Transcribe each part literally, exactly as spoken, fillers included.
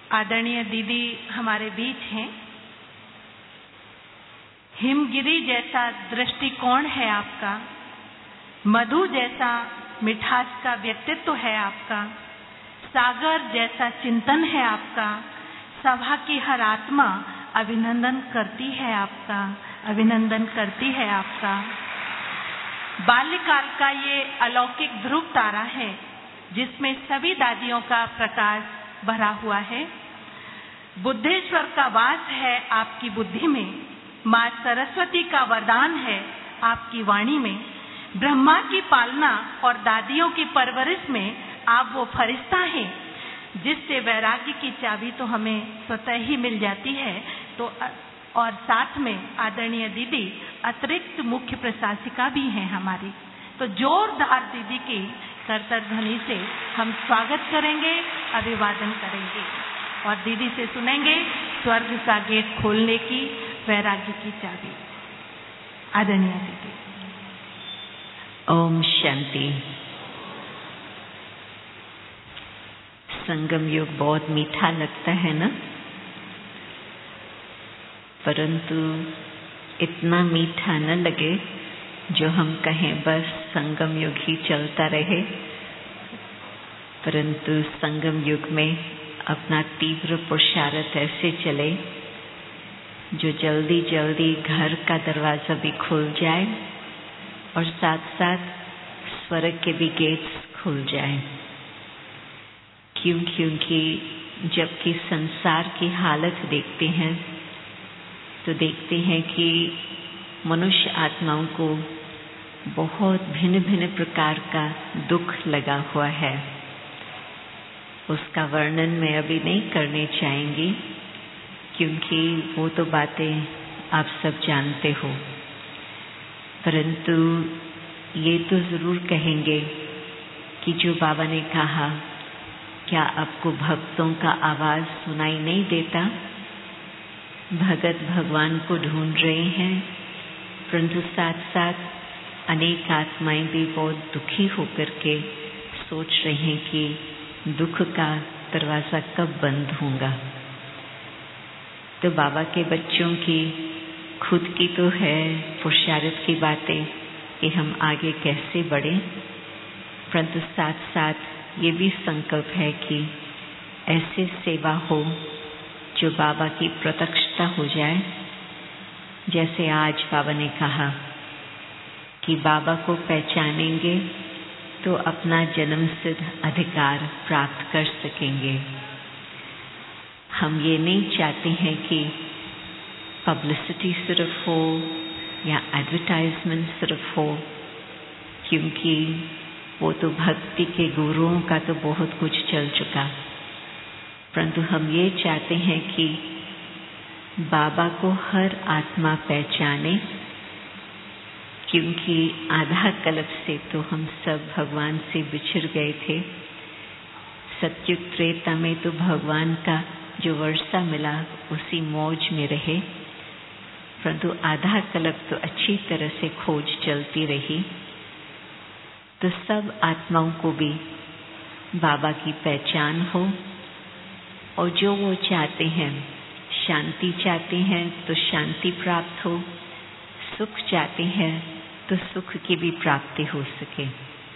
आदरणीय दीदी हमारे बीच हैं। हिमगिरी जैसा दृष्टिकोण है आपका, मधु जैसा मिठास का व्यक्तित्व है आपका, सागर जैसा चिंतन है आपका। सभा की हर आत्मा अभिनंदन करती है आपका, अभिनंदन करती है आपका। बाल्यकाल का ये अलौकिक ध्रुव तारा है जिसमें सभी दादियों का प्रकाश भरा हुआ है। बुद्धेश्वर का वास है आपकी बुद्धि में, माँ सरस्वती का वरदान है आपकी वाणी में। ब्रह्मा की पालना और दादियों की परवरिश में आप वो फरिश्ता हैं जिससे वैराग्य की चाबी तो हमें स्वतः ही मिल जाती है। तो और साथ में आदरणीय दीदी अतिरिक्त मुख्य प्रशासिका भी हैं हमारी। तो जोरदार दीदी की करतर ध्वनि से हम स्वागत करेंगे, अभिवादन करेंगे और दीदी से सुनेंगे स्वर्ग का गेट खोलने की वैराग्य की चाबी। आदरणीय दीदी। ओम शांति। संगम युग बहुत मीठा लगता है ना, परंतु इतना मीठा न लगे जो हम कहें बस संगम युग ही चलता रहे, परंतु संगम युग में अपना तीव्र पुरुषार्थ ऐसे चले जो जल्दी जल्दी घर का दरवाजा भी खुल जाए और साथ साथ स्वर्ग के भी गेट्स खुल जाए। क्यों? क्योंकि जबकि संसार की हालत देखते हैं तो देखते हैं कि मनुष्य आत्माओं को बहुत भिन्न भिन्न प्रकार का दुख लगा हुआ है। उसका वर्णन मैं अभी नहीं करने चाहेंगी क्योंकि वो तो बातें आप सब जानते हो, परंतु ये तो जरूर कहेंगे कि जो बाबा ने कहा, क्या आपको भक्तों का आवाज सुनाई नहीं देता? भगत भगवान को ढूंढ रहे हैं, परंतु साथ साथ अनेक आत्माएं भी बहुत दुखी होकर के सोच रहे हैं कि दुख का दरवाजा कब बंद होगा। तो बाबा के बच्चों की खुद की तो है पुरुषार्थ की बातें कि हम आगे कैसे बढ़ें, परंतु साथ साथ ये भी संकल्प है कि ऐसे सेवा हो जो बाबा की प्रत्यक्षता हो जाए। जैसे आज बाबा ने कहा कि बाबा को पहचानेंगे तो अपना जन्मसिद्ध अधिकार प्राप्त कर सकेंगे। हम ये नहीं चाहते हैं कि पब्लिसिटी सिर्फ हो या एडवर्टाइजमेंट सिर्फ हो, क्योंकि वो तो भक्ति के गुरुओं का तो बहुत कुछ चल चुका, परंतु हम ये चाहते हैं कि बाबा को हर आत्मा पहचाने, क्योंकि आधा कल्प से तो हम सब भगवान से बिछड़ गए थे। सत्युग त्रेता में तो भगवान का जो वर्षा मिला उसी मौज में रहे, परंतु आधा कल्प तो अच्छी तरह से खोज चलती रही। तो सब आत्माओं को भी बाबा की पहचान हो और जो वो चाहते हैं, शांति चाहते हैं तो शांति प्राप्त हो, सुख चाहते हैं तो सुख की भी प्राप्ति हो सके।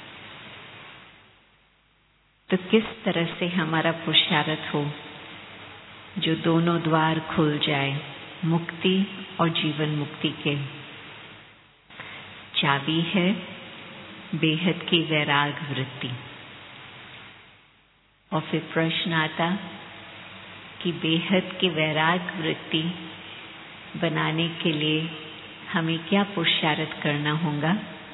तो किस तरह से हमारा पुरुषार्थ हो जो दोनों द्वार खुल जाए, मुक्ति और जीवन मुक्ति के। चाबी है बेहद की वैराग वृत्ति। और फिर प्रश्न आता कि बेहद की वैराग वृत्ति बनाने के लिए हमें क्या पुरुषार्थ करना होगा।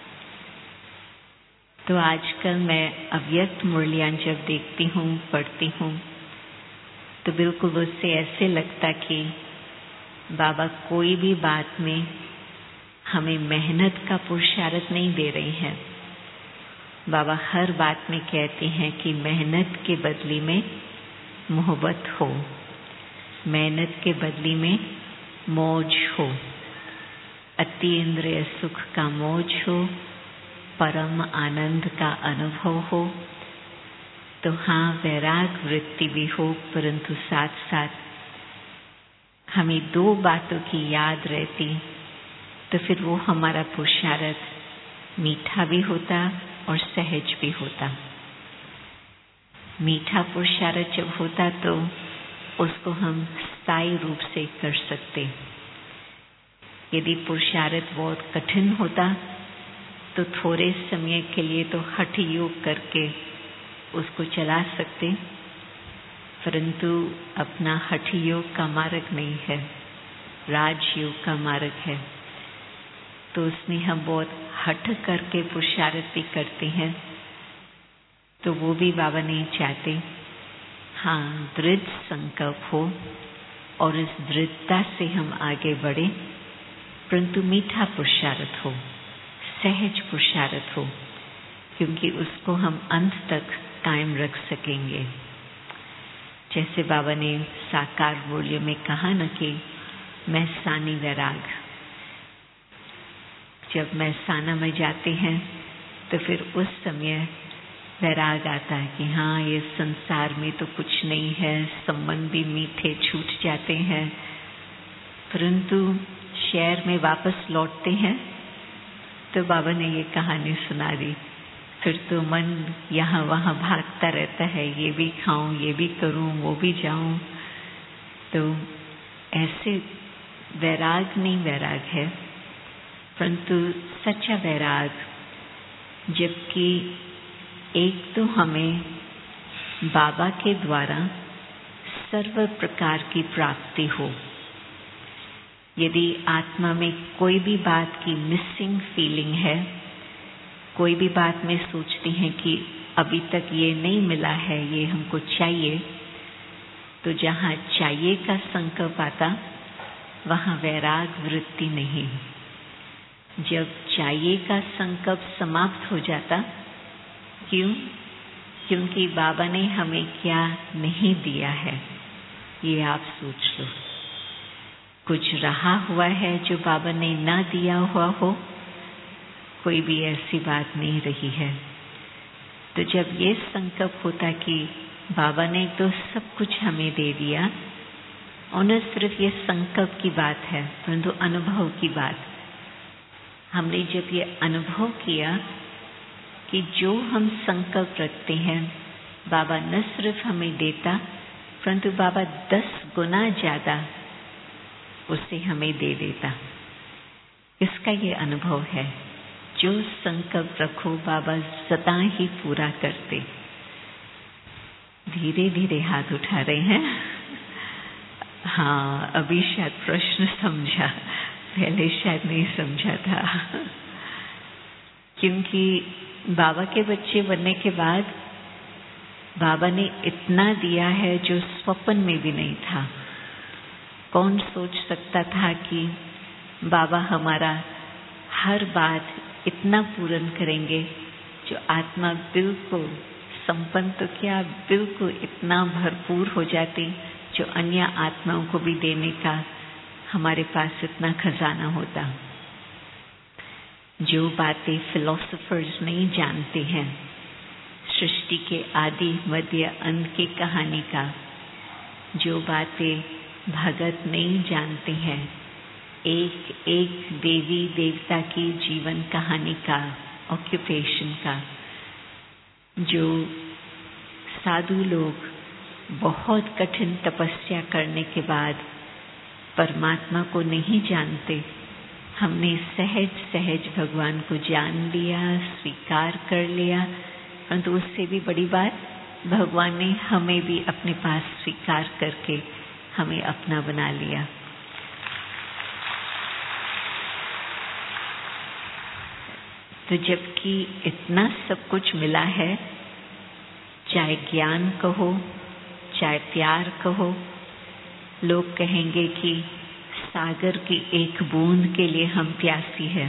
तो आजकल मैं अव्यक्त मुरलियाँ जब देखती हूँ, पढ़ती हूँ, तो बिल्कुल उससे ऐसे लगता कि बाबा कोई भी बात में हमें मेहनत का पुरुषार्थ नहीं दे रहे हैं। बाबा हर बात में कहते हैं कि मेहनत के बदले में मोहब्बत हो, मेहनत के बदले में मौज हो, अति इंद्रिय सुख का मौज हो, परम आनंद का अनुभव हो। तो हाँ, वैराग वृत्ति भी हो, परंतु साथ साथ हमें दो बातों की याद रहती, तो फिर वो हमारा पुरुषार्थ मीठा भी होता और सहज भी होता। मीठा पुरुषार्थ जब होता तो उसको हम स्थायी रूप से कर सकते। यदि पुरुषार्थ बहुत कठिन होता तो थोड़े समय के लिए तो हठ योग करके उसको चला सकते, परंतु अपना हठ योग का मार्ग नहीं है, राजयोग का मार्ग है। तो उसमें हम बहुत हठ करके पुरुषार्थ भी करते हैं, तो वो भी बाबा नहीं चाहते। हाँ, दृढ़ संकल्प हो और इस दृढ़ता से हम आगे बढ़े, परंतु मीठा पुरुषार्थ हो, सहज पुरुषार्थ हो, क्योंकि उसको हम अंत तक कायम रख सकेंगे। जैसे बाबा ने साकार मूल्य में कहा न कि महसानी वैराग, जब महसाना में जाते हैं तो फिर उस समय वैराग आता है कि हाँ, ये संसार में तो कुछ नहीं है, संबंध भी मीठे छूट जाते हैं, परंतु शहर में वापस लौटते हैं तो बाबा ने ये कहानी सुना दी। फिर तो मन यहाँ वहाँ भागता रहता है, ये भी खाऊं, ये भी करूं, वो भी जाऊं। तो ऐसे वैराग नहीं वैराग है, परंतु सच्चा वैराग, जबकि एक तो हमें बाबा के द्वारा सर्व प्रकार की प्राप्ति हो। यदि आत्मा में कोई भी बात की मिसिंग फीलिंग है, कोई भी बात में सोचते हैं कि अभी तक ये नहीं मिला है, ये हमको चाहिए, तो जहाँ चाहिए का संकल्प आता वहाँ वैराग वृत्ति नहीं। जब चाहिए का संकल्प समाप्त हो जाता, क्यों? क्योंकि बाबा ने हमें क्या नहीं दिया है, ये आप सोच लो। कुछ रहा हुआ है जो बाबा ने ना दिया हुआ हो, कोई भी ऐसी बात नहीं रही है। तो जब ये संकल्प होता कि बाबा ने तो सब कुछ हमें दे दिया, और न सिर्फ ये संकल्प की बात है, परंतु अनुभव की बात। हमने जब ये अनुभव किया कि जो हम संकल्प रखते हैं, बाबा न सिर्फ हमें देता, परंतु बाबा दस गुना ज्यादा उसे हमें दे देता। इसका ये अनुभव है, जो संकल्प रखो बाबा सदा ही पूरा करते। धीरे धीरे हाथ उठा रहे हैं। हाँ, अभी शायद प्रश्न समझा, पहले शायद नहीं समझा था। क्योंकि बाबा के बच्चे बनने के बाद बाबा ने इतना दिया है जो स्वप्न में भी नहीं था। कौन सोच सकता था कि बाबा हमारा हर बात इतना पूर्ण करेंगे, जो आत्मा बिल्कुल संपन्न तो क्या, बिल्कुल इतना भरपूर हो जाती, जो अन्य आत्माओं को भी देने का हमारे पास इतना खजाना होता। जो बातें फिलोसोफर्स नहीं जानते हैं, सृष्टि के आदि मध्य अंत की कहानी का, जो बातें भगत नहीं जानते हैं, एक एक देवी देवता की जीवन कहानी का, ऑक्यूपेशन का, जो साधु लोग बहुत कठिन तपस्या करने के बाद परमात्मा को नहीं जानते, हमने सहज सहज भगवान को जान लिया, स्वीकार कर लिया, परंतु उससे भी बड़ी बात, भगवान ने हमें भी अपने पास स्वीकार करके हमें अपना बना लिया। तो जबकि इतना सब कुछ मिला है, चाहे ज्ञान कहो, चाहे प्यार कहो, लोग कहेंगे कि सागर की एक बूंद के लिए हम प्यासी हैं।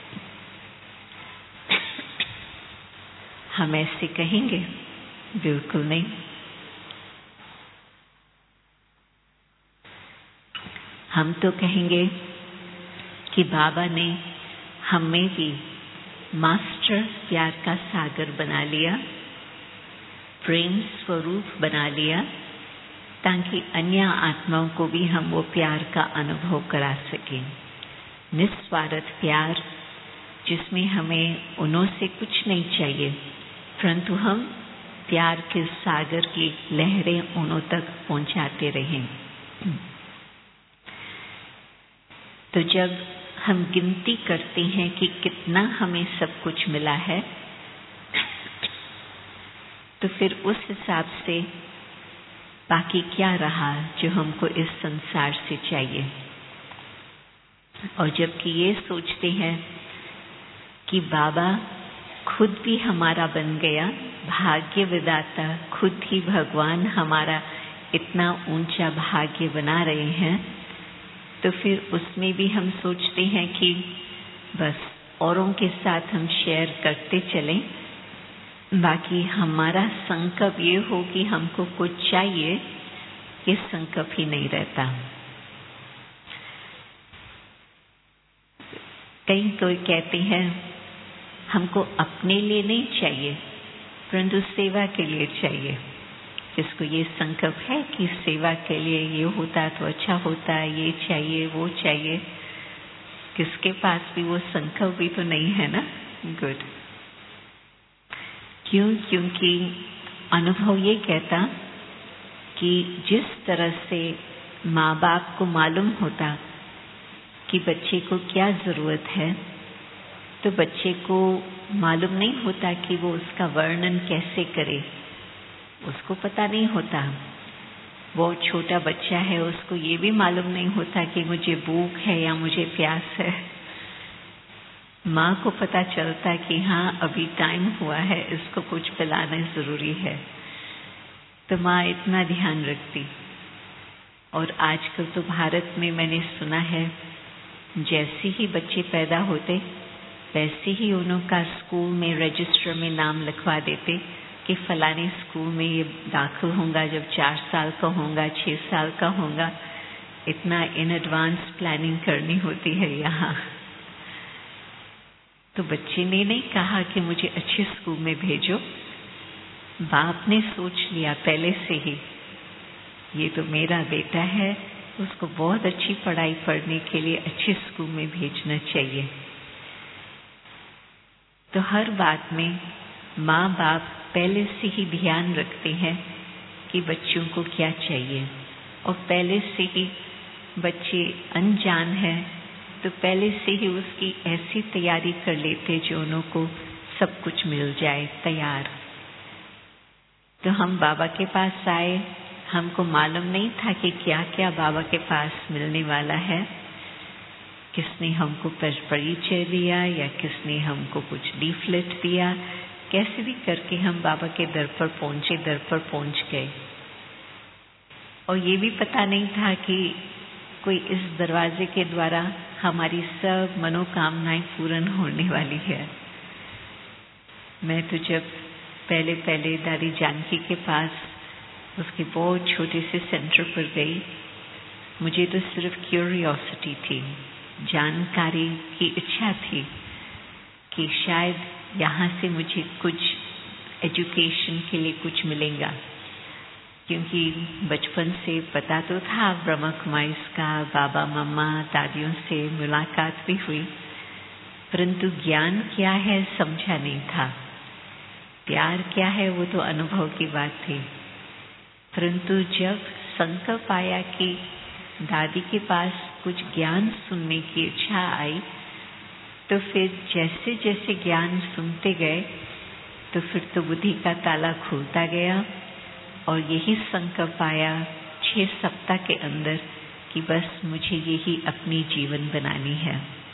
हम ऐसे कहेंगे? बिल्कुल नहीं। हम तो कहेंगे कि बाबा ने हमें भी मास्टर प्यार का सागर बना लिया, प्रेम स्वरूप बना लिया, ताकि अन्य आत्माओं को भी हम वो प्यार का अनुभव करा सकें। निस्वार्थ प्यार, जिसमें हमें उन्हों से कुछ नहीं चाहिए, परंतु हम प्यार के सागर की लहरें उन्हों तक पहुंचाते रहें। तो जब हम गिनती करते हैं कि कितना हमें सब कुछ मिला है, तो फिर उस हिसाब से बाकी क्या रहा जो हमको इस संसार से चाहिए। और जबकि ये सोचते हैं कि बाबा खुद भी हमारा बन गया, भाग्य विधाता खुद ही भगवान हमारा इतना ऊंचा भाग्य बना रहे हैं, तो फिर उसमें भी हम सोचते हैं कि बस औरों के साथ हम शेयर करते चलें, बाकी हमारा संकल्प ये हो कि हमको कुछ चाहिए, ये संकल्प ही नहीं रहता। कई कोई कहते हैं हमको अपने लिए नहीं चाहिए, परंतु सेवा के लिए चाहिए। जिसको ये संकल्प है कि सेवा के लिए ये होता तो अच्छा होता, ये चाहिए वो चाहिए, किसके पास भी वो संकल्प भी तो नहीं है ना। गुड। क्यों? क्योंकि अनुभव ये कहता कि जिस तरह से माँ बाप को मालूम होता कि बच्चे को क्या जरूरत है, तो बच्चे को मालूम नहीं होता कि वो उसका वर्णन कैसे करे, उसको पता नहीं होता। वो छोटा बच्चा है, उसको ये भी मालूम नहीं होता कि मुझे भूख है या मुझे प्यास है। माँ को पता चलता कि हाँ अभी टाइम हुआ है, इसको कुछ पिलाना जरूरी है, तो माँ इतना ध्यान रखती। और आजकल तो भारत में मैंने सुना है, जैसे ही बच्चे पैदा होते वैसे ही उनका स्कूल में रजिस्टर में नाम लिखवा देते कि फलाने स्कूल में ये दाखिल होगा जब चार साल का होगा, छः साल का होगा। इतना इन एडवांस प्लानिंग करनी होती है यहाँ। तो बच्चे ने नहीं कहा कि मुझे अच्छे स्कूल में भेजो, बाप ने सोच लिया पहले से ही, ये तो मेरा बेटा है, उसको बहुत अच्छी पढ़ाई पढ़ने के लिए अच्छे स्कूल में भेजना चाहिए। तो हर बात में माँ बाप पहले से ही ध्यान रखते हैं कि बच्चों को क्या चाहिए, और पहले से ही बच्चे अनजान हैं तो पहले से ही उसकी ऐसी तैयारी कर लेते जो उनको सब कुछ मिल जाए तैयार। तो हम बाबा के पास आए, हमको मालूम नहीं था कि क्या क्या बाबा के पास मिलने वाला है। किसने हमको परिचय दिया या किसने हमको कुछ लीफलेट दिया, कैसे भी करके हम बाबा के दर पर पहुंचे, दर पर पहुंच गए। और ये भी पता नहीं था कि कोई इस दरवाजे के द्वारा हमारी सब मनोकामनाएं पूर्ण होने वाली है। मैं तो जब पहले पहले दादी जानकी के पास उसके बहुत छोटे से सेंटर पर गई, मुझे तो सिर्फ क्यूरियोसिटी थी, जानकारी की इच्छा थी कि शायद यहाँ से मुझे कुछ एजुकेशन के लिए कुछ मिलेगा। क्योंकि बचपन से पता तो था ब्रह्मा कुमारीज का, बाबा मम्मा दादियों से मुलाकात भी हुई, परंतु ज्ञान क्या है समझा नहीं था, प्यार क्या है वो तो अनुभव की बात थी। परंतु जब संकल्प आया कि दादी के पास कुछ ज्ञान सुनने की इच्छा आई, तो फिर जैसे जैसे ज्ञान सुनते गए तो फिर तो बुद्धि का ताला खुलता गया, और यही संकल्प आया छह सप्ताह के अंदर कि बस मुझे यही अपनी जीवन बनानी है।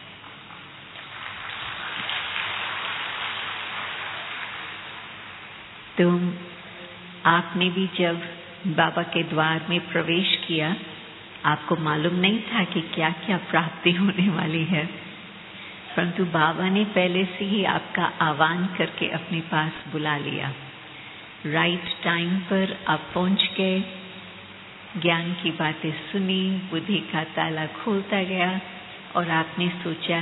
तो आपने भी जब बाबा के द्वार में प्रवेश किया, आपको मालूम नहीं था कि क्या क्या प्राप्ति होने वाली है, परंतु बाबा ने पहले से ही आपका आह्वान करके अपने पास बुला लिया। राइट टाइम पर आप पहुंच गए, ज्ञान की बातें सुनी, बुद्धि का ताला खोलता गया, और आपने सोचा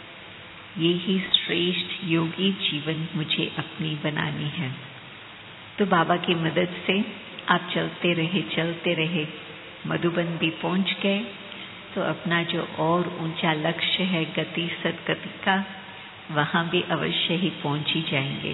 ये ही श्रेष्ठ योगी जीवन मुझे अपनी बनानी है। तो बाबा की मदद से आप चलते रहे चलते रहे मधुबन भी पहुंच गए, तो अपना जो और ऊंचा लक्ष्य है गति सदगति का, वहां भी अवश्य ही पहुंच ही जाएंगे।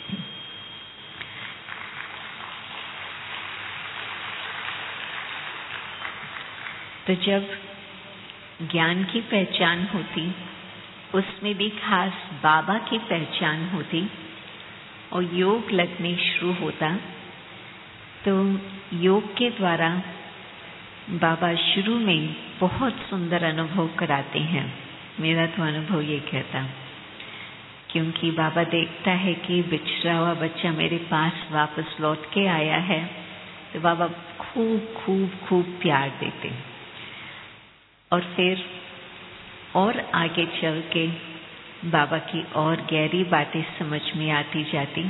तो जब ज्ञान की पहचान होती, उसमें भी खास बाबा की पहचान होती और योग लगने शुरू होता, तो योग के द्वारा बाबा शुरू में बहुत सुंदर अनुभव कराते हैं। मेरा तो अनुभव ये कहता, क्योंकि बाबा देखता है कि बिछड़ा हुआ बच्चा मेरे पास वापस लौट के आया है, तो बाबा खूब खूब खूब प्यार देते और फिर और आगे चल के बाबा की और गहरी बातें समझ में आती जाती।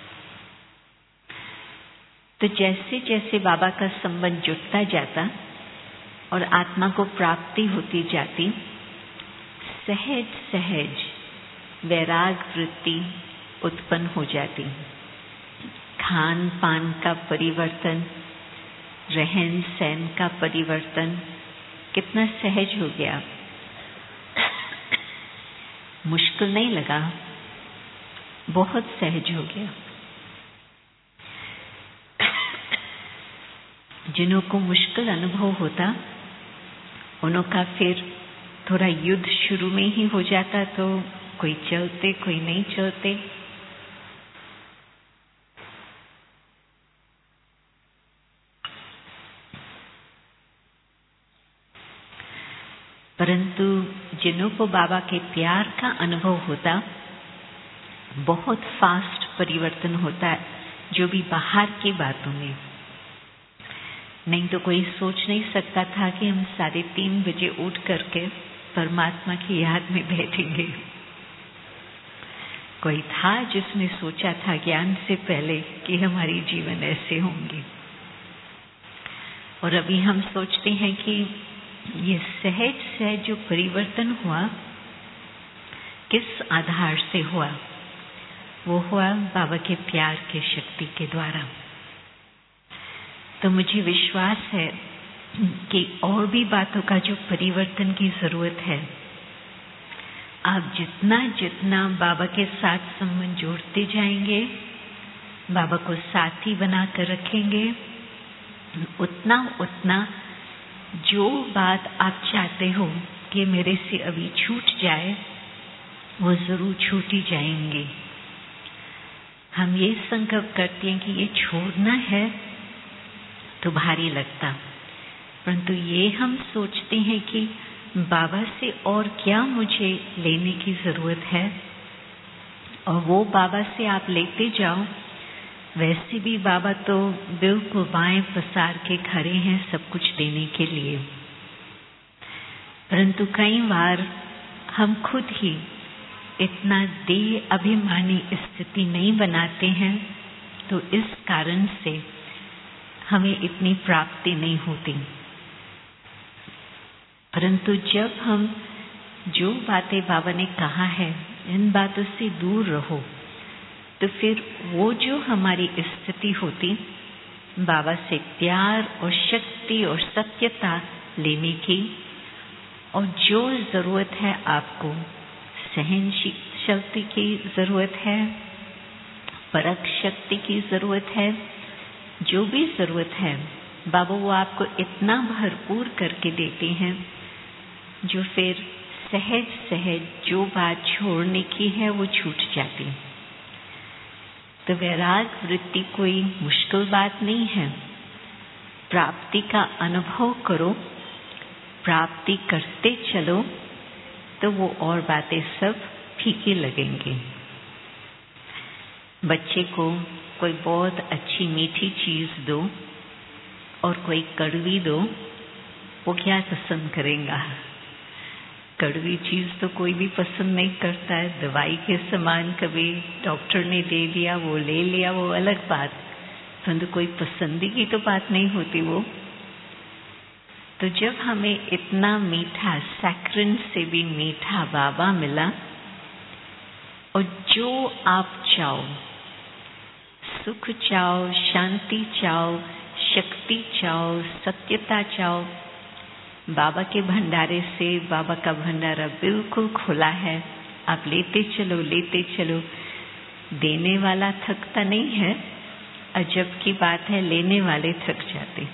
तो जैसे जैसे बाबा का संबंध जुड़ता जाता और आत्मा को प्राप्ति होती जाती, सहज सहज वैराग वृत्ति उत्पन्न हो जाती। खान पान का परिवर्तन, रहन सहन का परिवर्तन कितना सहज हो गया, मुश्किल नहीं लगा, बहुत सहज हो गया। जिन्हों को मुश्किल अनुभव होता, उन्हों का फिर थोड़ा युद्ध शुरू में ही हो जाता, तो कोई चलते कोई नहीं चलते। परंतु जिन्हों को बाबा के प्यार का अनुभव होता, बहुत फास्ट परिवर्तन होता है, जो भी बाहर की बातों में। नहीं तो कोई सोच नहीं सकता था कि हम साढ़े तीन बजे उठ करके परमात्मा की याद में बैठेंगे। कोई था जिसने सोचा था ज्ञान से पहले कि हमारी जीवन ऐसे होंगे, और अभी हम सोचते हैं कि ये सहज सहज जो परिवर्तन हुआ, किस आधार से हुआ? वो हुआ बाबा के प्यार के शक्ति के द्वारा। तो मुझे विश्वास है कि और भी बातों का जो परिवर्तन की जरूरत है, आप जितना जितना बाबा के साथ संबंध जोड़ते जाएंगे, बाबा को साथी बना कर रखेंगे, उतना उतना जो बात आप चाहते हो कि मेरे से अभी छूट जाए, वो जरूर छूट ही जाएंगे। हम ये संकल्प करते हैं कि ये छोड़ना है तो भारी लगता, परंतु ये हम सोचते हैं कि बाबा से और क्या मुझे लेने की जरूरत है, और वो बाबा से आप लेते जाओ। वैसे भी बाबा तो बिल्कुल बाएं पसार के खड़े हैं सब कुछ देने के लिए, परंतु कई बार हम खुद ही इतना देह अभिमानी स्थिति नहीं बनाते हैं, तो इस कारण से हमें इतनी प्राप्ति नहीं होती। परंतु जब हम जो बातें बाबा ने कहा है, इन बातों से दूर रहो, तो फिर वो जो हमारी स्थिति होती, बाबा से प्यार और शक्ति और सत्यता लेने की, और जो जरूरत है आपको, सहनशीलता की जरूरत है, परख शक्ति की जरूरत है, जो भी जरूरत है बाबा वो आपको इतना भरपूर करके देते हैं, जो फिर सहज सहज जो बात छोड़ने की है वो छूट जाती। तो वैराग वृत्ति कोई मुश्किल बात नहीं है। प्राप्ति का अनुभव करो, प्राप्ति करते चलो, तो वो और बातें सब फीकी लगेंगी। बच्चे को कोई बहुत अच्छी मीठी चीज दो और कोई कड़वी दो, वो क्या पसंद करेगा? कड़वी चीज तो कोई भी पसंद नहीं करता है। दवाई के समान कभी डॉक्टर ने दे दिया, वो ले लिया, वो अलग बात, परंतु कोई पसंदी की तो बात नहीं होती वो। तो जब हमें इतना मीठा, सैक्रिन से भी मीठा बाबा मिला, और जो आप चाहो सुख चाहो, शांति चाहो, शक्ति चाहो, सत्यता चाहो, बाबा के भंडारे से बाबा का भंडारा बिल्कुल खुला है। आप लेते चलो लेते चलो। देने वाला थकता नहीं है, अजब की बात है लेने वाले थक जाते।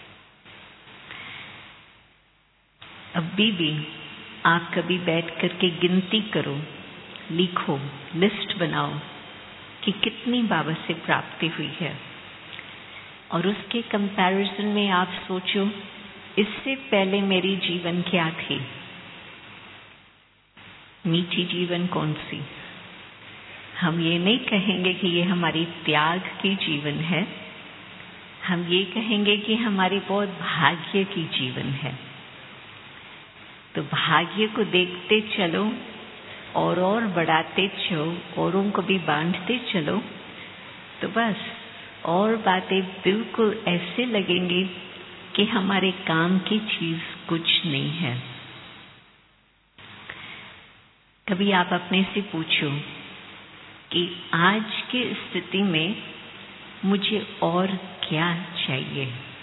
अभी भी आप कभी बैठ करके गिनती करो, लिखो, लिस्ट बनाओ कि कितनी बाबा से प्राप्ति हुई है, और उसके कंपैरिजन में आप सोचो इससे पहले मेरी जीवन क्या थी, मीठी जीवन कौन सी। हम ये नहीं कहेंगे कि ये हमारी त्याग की जीवन है, हम ये कहेंगे कि हमारी बहुत भाग्य की जीवन है। तो भाग्य को देखते चलो और और बढ़ाते चलो, औरों को भी बांटते चलो, तो बस और बातें बिल्कुल ऐसे लगेंगी कि हमारे काम की चीज कुछ नहीं है। कभी आप अपने से पूछो कि आज की स्थिति में मुझे और क्या चाहिए,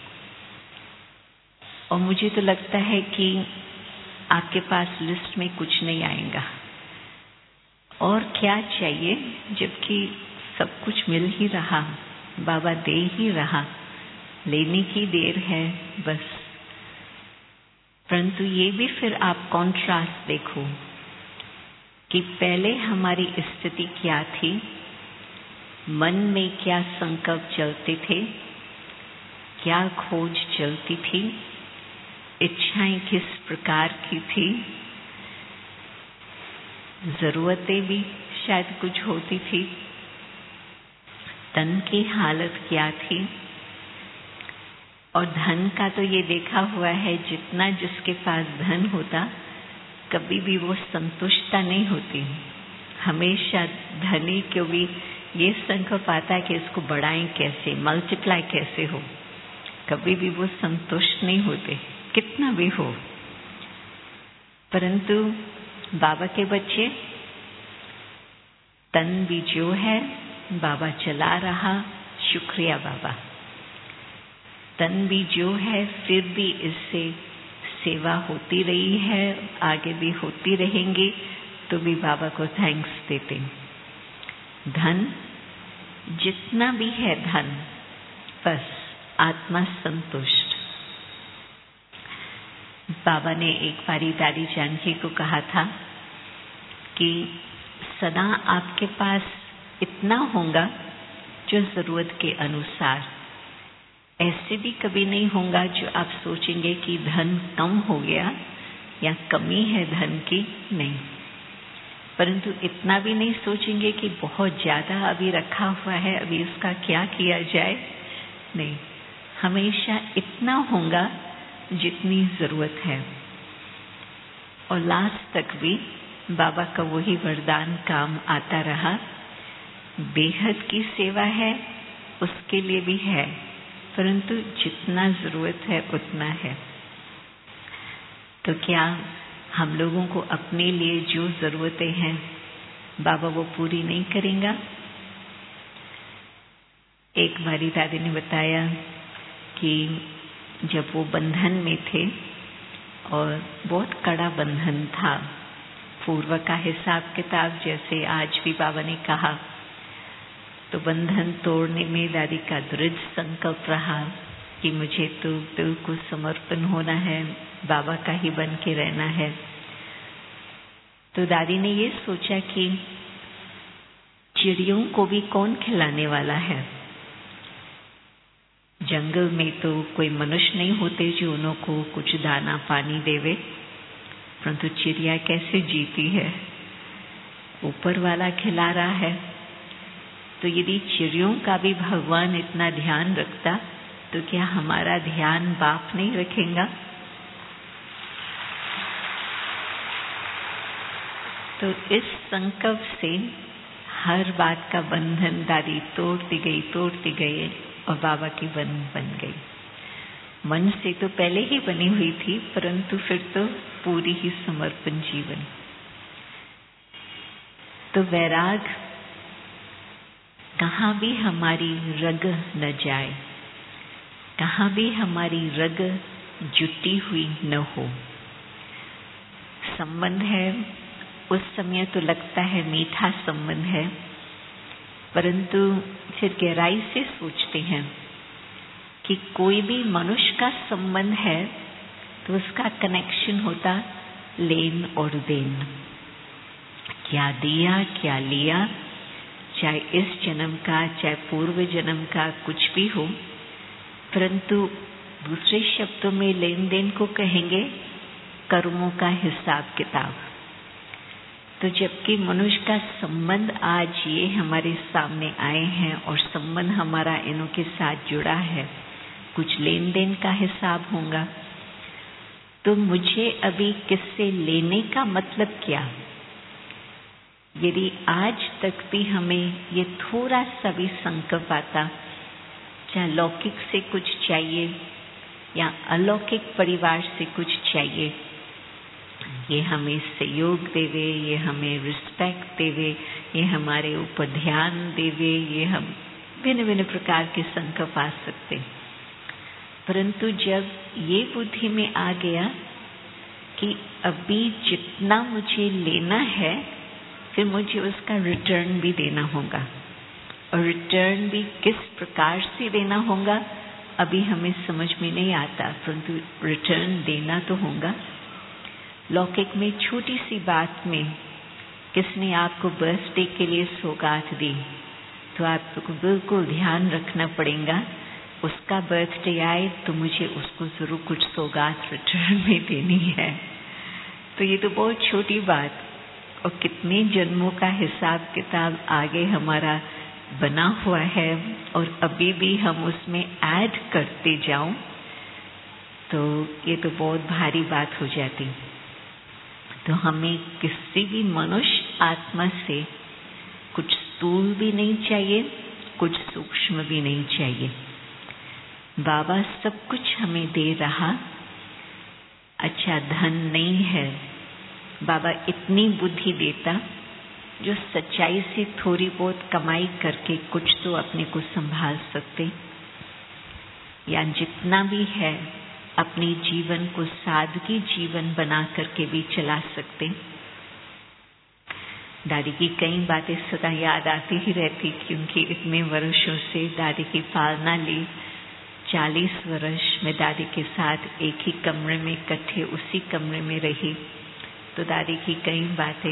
और मुझे तो लगता है कि आपके पास लिस्ट में कुछ नहीं आएगा। और क्या चाहिए, जबकि सब कुछ मिल ही रहा, बाबा दे ही रहा, लेने की देर है बस। परंतु ये भी फिर आप कॉन्ट्रास्ट देखो कि पहले हमारी स्थिति क्या थी, मन में क्या संकल्प चलते थे, क्या खोज चलती थी, इच्छाएं किस प्रकार की थी, जरूरतें भी शायद कुछ होती थी, तन की हालत क्या थी। और धन का तो ये देखा हुआ है, जितना जिसके पास धन होता कभी भी वो संतुष्टता नहीं होती, हमेशा धनी को भी ये संकल्प आता कि इसको बढ़ाएं कैसे, मल्टीप्लाई कैसे हो, कभी भी वो संतुष्ट नहीं होते कितना भी हो। परंतु बाबा के बच्चे, तन भी जो है बाबा चला रहा, शुक्रिया बाबा। तन भी जो है फिर भी इससे सेवा होती रही है, आगे भी होती रहेंगी, तो भी बाबा को थैंक्स देते। धन जितना भी है धन, बस आत्मा संतुष्ट। बाबा ने एक बारी दादी जानकी को कहा था कि सदा आपके पास इतना होगा जो जरूरत के अनुसार, ऐसे भी कभी नहीं होगा जो आप सोचेंगे कि धन कम हो गया या कमी है धन की, नहीं। परंतु इतना भी नहीं सोचेंगे कि बहुत ज्यादा अभी रखा हुआ है, अभी इसका क्या किया जाए, नहीं। हमेशा इतना होगा जितनी जरूरत है। और लास्ट तक भी बाबा का वही वरदान काम आता रहा, बेहद की सेवा है उसके लिए भी है, परंतु जितना जरूरत है उतना है। तो क्या हम लोगों को अपने लिए जो जरूरतें हैं बाबा वो पूरी नहीं करेंगे? एक बारी दादी ने बताया कि जब वो बंधन में थे और बहुत कड़ा बंधन था, पूर्व का हिसाब किताब जैसे आज भी बाबा ने कहा, तो बंधन तोड़ने में दादी का दृढ़ संकल्प रहा कि मुझे तो बिल्कुल समर्पण होना है, बाबा का ही बन के रहना है। तो दादी ने ये सोचा कि चिड़ियों को भी कौन खिलाने वाला है, जंगल में तो कोई मनुष्य नहीं होते जो उनको कुछ दाना पानी देवे, परंतु चिड़िया कैसे जीती है, ऊपर वाला खिला रहा है। तो यदि चिड़ियों का भी भगवान इतना ध्यान रखता, तो क्या हमारा ध्यान बाप नहीं रखेगा? तो इस संकल्प से हर बात का बंधन दादी तोड़ती गई तोड़ती गई और बाबा की बन बन गई। मन से तो पहले ही बनी हुई थी, परंतु फिर तो पूरी ही समर्पण जीवन। तो वैराग कहाँ भी हमारी रग न जाए, कहाँ भी हमारी रग जुटी हुई न हो। संबंध है, उस समय तो लगता है मीठा संबंध है, परंतु फिर गहराई से सोचते हैं कि कोई भी मनुष्य का संबंध है तो उसका कनेक्शन होता लेन और देन। क्या दिया क्या लिया, चाहे इस जन्म का चाहे पूर्व जन्म का कुछ भी हो, परंतु दूसरे शब्दों में लेन देन को कहेंगे कर्मों का हिसाब किताब। तो जबकि मनुष्य का संबंध आज ये हमारे सामने आए हैं और संबंध हमारा इनों के साथ जुड़ा है, कुछ लेन देन का हिसाब होगा। तो मुझे अभी किससे लेने का मतलब क्या? यदि आज तक भी हमें ये थोड़ा सा भी संकल्प आता, चाहे लौकिक से कुछ चाहिए या अलौकिक परिवार से कुछ चाहिए, ये हमें सहयोग देवे, ये हमें रिस्पेक्ट देवे, ये हमारे ऊपर ध्यान देवे, ये हम भिन्न भिन्न प्रकार के संकल्प आ सकते। परंतु जब ये बुद्धि में आ गया कि अभी जितना मुझे लेना है, फिर मुझे उसका रिटर्न भी देना होगा, और रिटर्न भी किस प्रकार से देना होगा अभी हमें समझ में नहीं आता, परंतु रिटर्न देना तो होगा। लौकिक में छोटी सी बात में किसने आपको बर्थडे के लिए सौगात दी, तो आपको बिल्कुल ध्यान रखना पड़ेगा, उसका बर्थडे आए तो मुझे उसको जरूर कुछ सौगात रिटर्न में देनी है। तो ये तो बहुत छोटी बात, और कितने जन्मों का हिसाब किताब आगे हमारा बना हुआ है, और अभी भी हम उसमें ऐड करते जाओ तो ये तो बहुत भारी बात हो जाती। तो हमें किसी भी मनुष्य आत्मा से कुछ स्थूल भी नहीं चाहिए, कुछ सूक्ष्म भी नहीं चाहिए। बाबा सब कुछ हमें दे रहा। अच्छा धन नहीं है, बाबा इतनी बुद्धि देता जो सच्चाई से थोड़ी बहुत कमाई करके कुछ तो अपने को संभाल सकते, या जितना भी है अपने जीवन को सादगी जीवन बना करके भी चला सकते। दादी की कई बातें सदा याद आती ही रहती, क्योंकि इतने वर्षों से दादी की पालना ली। चालीस वर्ष में दादी के साथ एक ही कमरे में इकट्ठे उसी कमरे में रही, तो दादी की कई बातें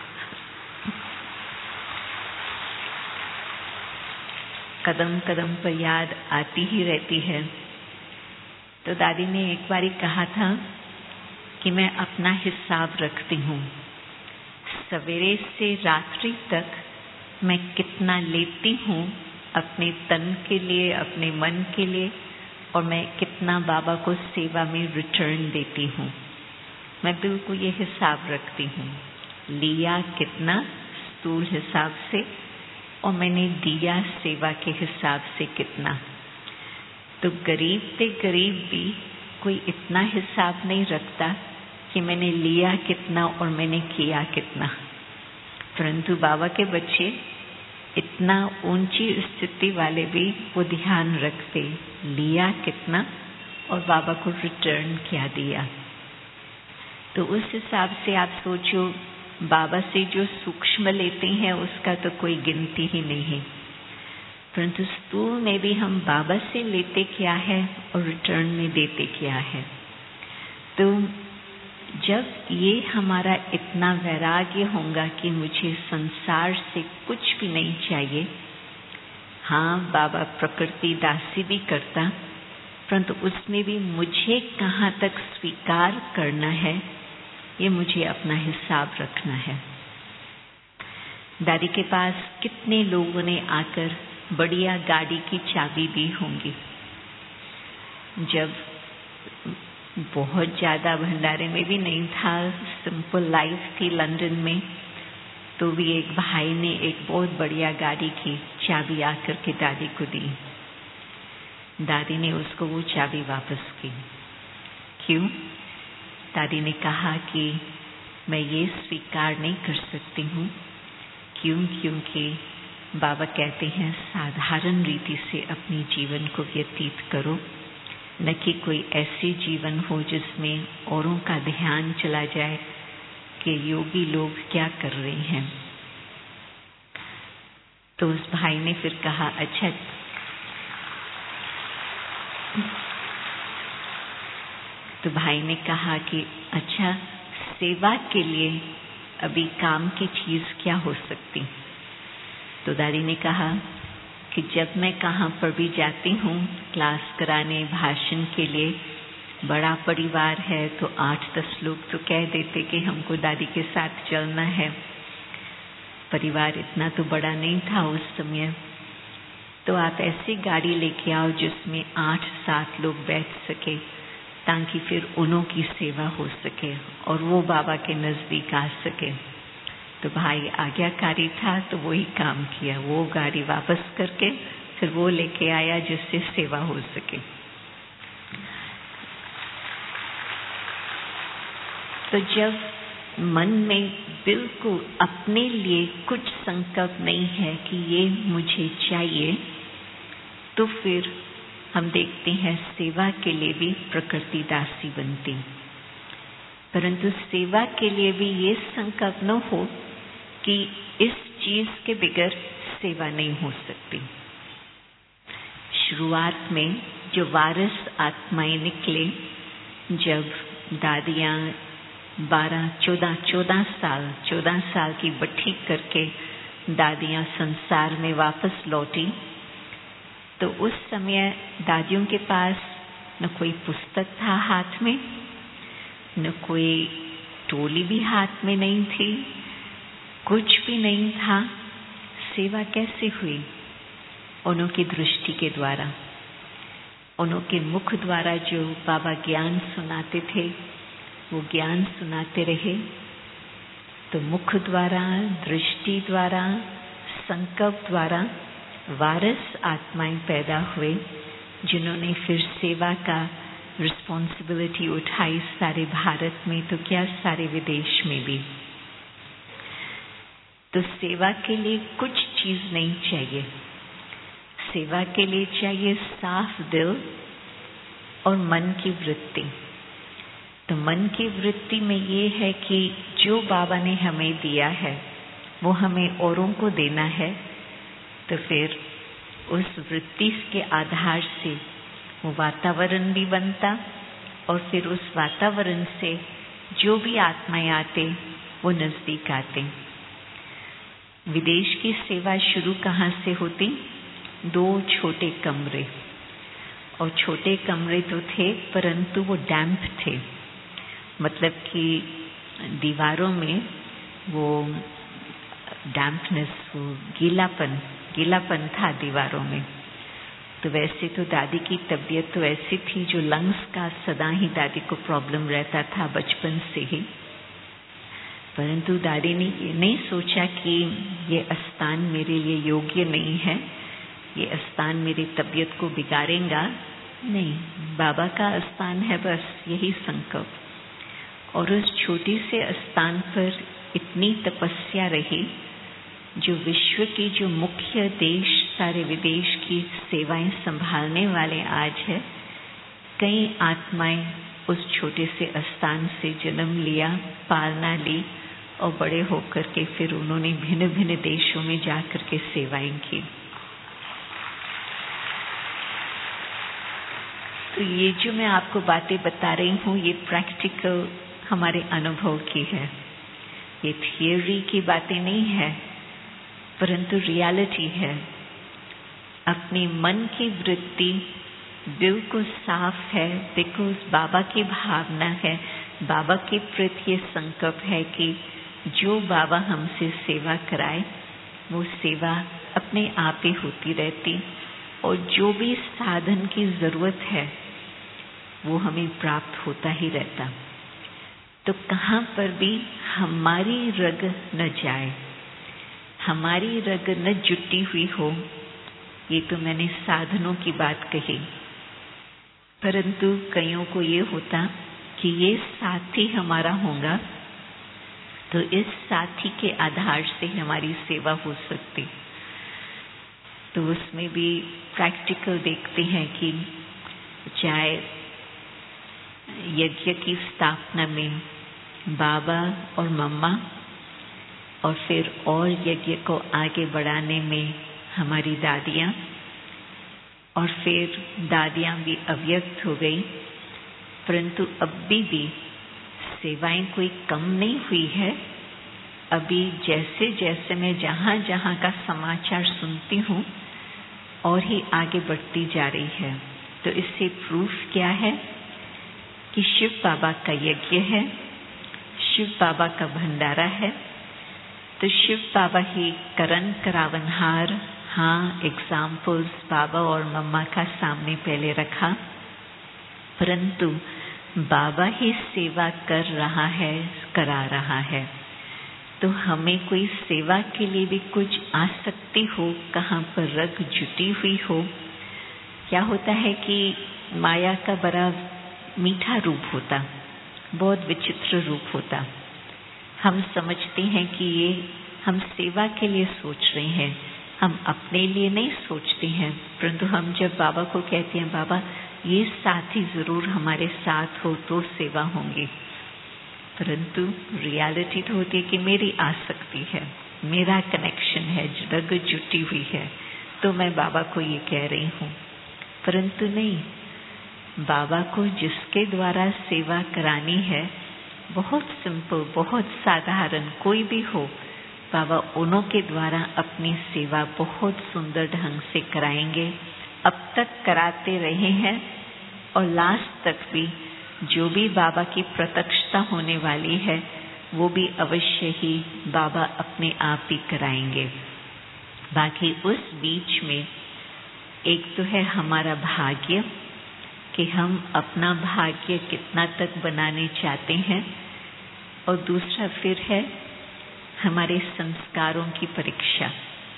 कदम कदम पर याद आती ही रहती है। तो दादी ने एक बारी कहा था कि मैं अपना हिसाब रखती हूँ, सवेरे से रात्रि तक मैं कितना लेती हूँ अपने तन के लिए, अपने मन के लिए, और मैं कितना बाबा को सेवा में रिटर्न देती हूँ। मैं बिल्कुल ये हिसाब रखती हूँ, लिया कितना स्थूल हिसाब से, और मैंने दिया सेवा के हिसाब से कितना। तो गरीब से गरीब भी कोई इतना हिसाब नहीं रखता कि मैंने लिया कितना और मैंने किया कितना, परंतु बाबा के बच्चे इतना ऊंची स्थिति वाले भी वो ध्यान रखते, लिया कितना और बाबा को रिटर्न क्या दिया। तो उस हिसाब से आप सोचो, बाबा से जो सूक्ष्म लेते हैं उसका तो कोई गिनती ही नहीं है, परंतु स्थूल में भी हम बाबा से लेते क्या है और रिटर्न में देते क्या है। तो जब ये हमारा इतना वैराग्य होगा कि मुझे संसार से कुछ भी नहीं चाहिए, हाँ बाबा प्रकृति दासी भी करता, परंतु उसमें भी मुझे कहाँ तक स्वीकार करना है, ये मुझे अपना हिसाब रखना है। दादी के पास कितने लोगों ने आकर बढ़िया गाड़ी की चाबी दी होंगी। जब बहुत ज़्यादा भंडारे में भी नहीं था, सिंपल लाइफ थी लंदन में, तो भी एक भाई ने एक बहुत बढ़िया गाड़ी की चाबी आकर के दादी को दी। दादी ने उसको वो चाबी वापस की। क्यों? दादी ने कहा कि मैं ये स्वीकार नहीं कर सकती हूँ, क्यों? क्योंकि बाबा कहते हैं साधारण रीति से अपने जीवन को व्यतीत करो, न कि कोई ऐसी जीवन हो जिसमें औरों का ध्यान चला जाए कि योगी लोग क्या कर रहे हैं। तो उस भाई ने फिर कहा, अच्छा तो भाई ने कहा कि अच्छा सेवा के लिए अभी काम की चीज क्या हो सकती। तो दादी ने कहा कि जब मैं कहाँ पर भी जाती हूँ क्लास कराने, भाषण के लिए, बड़ा परिवार है तो आठ दस लोग तो कह देते कि हमको दादी के साथ चलना है। परिवार इतना तो बड़ा नहीं था उस समय, तो आप ऐसी गाड़ी लेके आओ जिसमें आठ सात लोग बैठ सके, ताकि फिर उन्हों की सेवा हो सके और वो बाबा के नजदीक आ सके। तो भाई आज्ञाकारी था तो वही काम किया, वो गाड़ी वापस करके फिर वो लेके आया जिससे सेवा हो सके। तो जब मन में बिल्कुल अपने लिए कुछ संकल्प नहीं है कि ये मुझे चाहिए, तो फिर हम देखते हैं सेवा के लिए भी प्रकृति दासी बनती। परंतु सेवा के लिए भी ये संकल्प न हो कि इस चीज के बगैर सेवा नहीं हो सकती। शुरुआत में जो वारिस आत्माएं निकले, जब दादियाँ बारह चौदह चौदह साल चौदह साल की बट्ठी करके दादियाँ संसार में वापस लौटी, तो उस समय दादियों के पास न कोई पुस्तक था हाथ में, न कोई टोली भी हाथ में नहीं थी, कुछ भी नहीं था। सेवा कैसे हुई? उन्हों की दृष्टि के द्वारा, उन्हों के मुख द्वारा जो बाबा ज्ञान सुनाते थे वो ज्ञान सुनाते रहे। तो मुख द्वारा, दृष्टि द्वारा, संकल्प द्वारा वारिस आत्माएं पैदा हुए, जिन्होंने फिर सेवा का रिस्पॉन्सिबिलिटी उठाई, सारे भारत में तो क्या सारे विदेश में भी। तो सेवा के लिए कुछ चीज नहीं चाहिए, सेवा के लिए चाहिए साफ दिल और मन की वृत्ति। तो मन की वृत्ति में ये है कि जो बाबा ने हमें दिया है वो हमें औरों को देना है। तो फिर उस वृत्ति के आधार से वो वातावरण भी बनता, और फिर उस वातावरण से जो भी आत्माएं आते वो नजदीक आते। विदेश की सेवा शुरू कहाँ से होती? दो छोटे कमरे, और छोटे कमरे तो थे परंतु वो डैम्प थे, मतलब कि दीवारों में वो डैम्पनेस, वो गीलापन गीलापन था दीवारों में। तो वैसे तो दादी की तबीयत तो ऐसी थी जो लंग्स का सदा ही दादी को प्रॉब्लम रहता था बचपन से ही, परंतु दादी ने ये नहीं सोचा कि ये स्थान मेरे लिए योग्य नहीं है, ये स्थान मेरी तबीयत को बिगाड़ेगा। नहीं, बाबा का स्थान है, बस यही संकल्प। और उस छोटी से स्थान पर इतनी तपस्या रही, जो विश्व की जो मुख्य देश सारे विदेश की सेवाएं संभालने वाले आज है, कई आत्माएं उस छोटे से स्थान से जन्म लिया, पालना ली, और बड़े होकर के फिर उन्होंने भिन्न भिन्न देशों में जाकर के सेवाएं की। तो ये जो मैं आपको बातें बता रही हूँ, ये प्रैक्टिकल हमारे अनुभव की है, ये थियोरी की बातें नहीं है, परंतु रियलिटी है। अपने मन की वृत्ति बिल्कुल साफ है, बिकॉज बाबा की भावना है, बाबा के प्रति ये संकल्प है कि जो बाबा हमसे सेवा कराए वो सेवा अपने आप ही होती रहती, और जो भी साधन की जरूरत है वो हमें प्राप्त होता ही रहता। तो कहाँ पर भी हमारी रग न जाए, हमारी रग न जुटी हुई हो। ये तो मैंने साधनों की बात कही, परंतु कईयों को ये होता कि ये साथी हमारा होगा तो इस साथी के आधार से हमारी सेवा हो सकती। तो उसमें भी प्रैक्टिकल देखते हैं कि चाहे यज्ञ की स्थापना में बाबा और मम्मा और फिर और यज्ञ को आगे बढ़ाने में हमारी दादियाँ, और फिर दादियाँ भी अव्यक्त हो गई, परंतु अभी भी सेवाएं कोई कम नहीं हुई है। अभी जैसे जैसे मैं जहाँ जहाँ का समाचार सुनती हूँ और ही आगे बढ़ती जा रही है। तो इससे प्रूफ क्या है कि शिव बाबा का यज्ञ है, शिव बाबा का भंडारा है। तो शिव बाबा ही करण करावनहार, हाँ एग्जाम्पल्स बाबा और मम्मा का सामने पहले रखा, परंतु बाबा ही सेवा कर रहा है, करा रहा है। तो हमें कोई सेवा के लिए भी कुछ आसक्ति हो, कहाँ पर रग जुटी हुई हो। क्या होता है कि माया का बड़ा मीठा रूप होता, बहुत विचित्र रूप होता। हम समझते हैं कि ये हम सेवा के लिए सोच रहे हैं, हम अपने लिए नहीं सोचते हैं, परंतु हम जब बाबा को कहते हैं बाबा ये साथी जरूर हमारे साथ हो तो सेवा होंगी, परंतु रियलिटी तो होती है कि मेरी आसक्ति है, मेरा कनेक्शन है, रग जुटी हुई है, तो मैं बाबा को ये कह रही हूँ। परंतु नहीं, बाबा को जिसके द्वारा सेवा करानी है, बहुत सिंपल, बहुत साधारण कोई भी हो, बाबा उन्हों के द्वारा अपनी सेवा बहुत सुंदर ढंग से कराएंगे। अब तक कराते रहे हैं और लास्ट तक भी जो भी बाबा की प्रत्यक्षता होने वाली है वो भी अवश्य ही बाबा अपने आप ही कराएंगे। बाकी उस बीच में एक तो है हमारा भाग्य कि हम अपना भाग्य कितना तक बनाने चाहते हैं, और दूसरा फिर है हमारे संस्कारों की परीक्षा।